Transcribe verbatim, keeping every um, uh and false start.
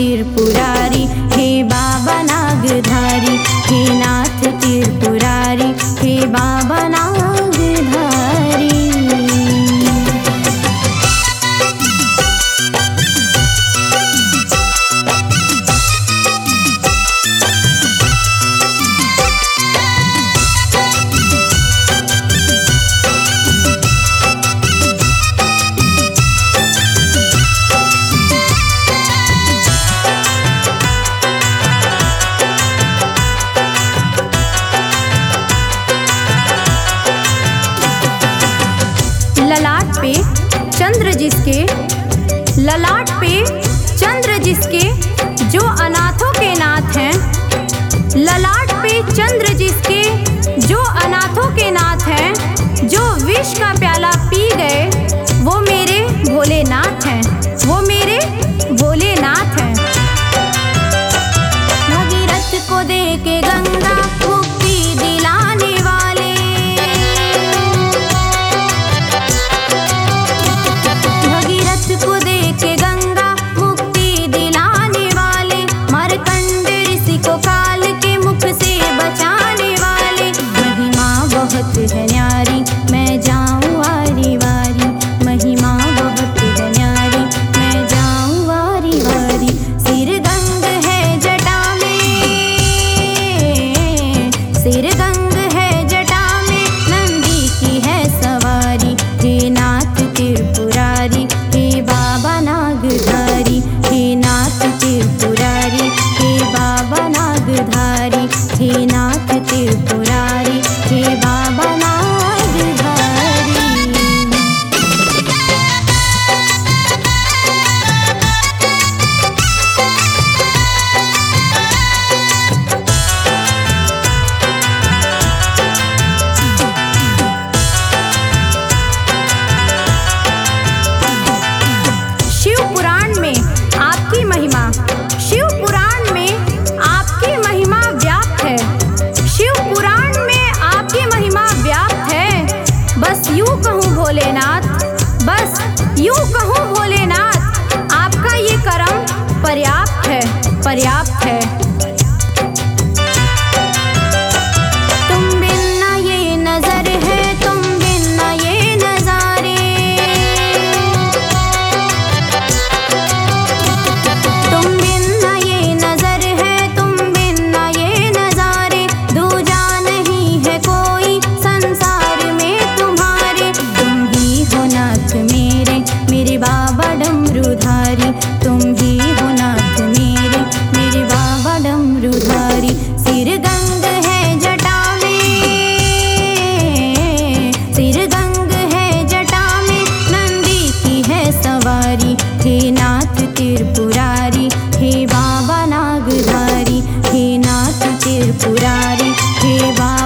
त्रिपुरारी, हे बाबा नागधारी, हे नाथ त्रिपुरारी, हे बाबा नागधारी। ललाट पे चंद्र जिसके, ललाट पे चंद्र जिसके, जो अनाथों के नाथ हैं। ललाट पे चंद्र जिसके, जो अनाथों के नाथ हैं, जो विष का प्याला पी गए, वो मेरे भोलेनाथ हैं, वो मेरे भोलेनाथ हैं। भगीरथ को दे के गंगा मुक्ति दिलाने वाले, को दे के गंगा मुक्ति दिलाने वाले, मार्कंड ऋषि को काल के मुख से बचाने वाले। महिमा बहुत है न्यारी, मैं जाऊं वारी वारी, महिमा बहुत है न्यारी, मैं जाऊं वारी वारी। सिर गंग है जटा में, सिर गंग है जटा में, नंदी की है सवारी, हे नाथ त्रिपुरारी, हे बाबा नागधारी, हे नाथ त्रिपुरारी, हे बाबा नागधारी, हे नाथ त्रिपुरारी, हे बाबा नागधारी। शिव पुराण में आपकी महिमा, शिव पुराण में आपकी महिमा व्याप्त है, शिव पुराण में आपकी महिमा व्याप्त है। बस यूं कहूँ भोलेनाथ, बस यूं कहूँ भोलेनाथ, आपका ये करम पर्याप्त है, पर्याप्त है। तुम बिन ना ये नजर है, तुम बिन ना ये नजारे, तुम बिन ना ये नजर है, तुम बिन ना ये नजारे, दूजा नहीं है कोई संसार में तुम्हारे। तुम ही हो नाथ मेरे, मेरे बाबा डमरूधारी, तुम ही हो नाथ मेरे, मेरे बाबा डमरूधारी। सिर गंग है जटा में, सिर गंग है जटा में, नंदी की है सवारी, हे नाथ त्रिपुरारी, हे बाबा नागधारी, हे नाथ त्रिपुरारी, हे बाबा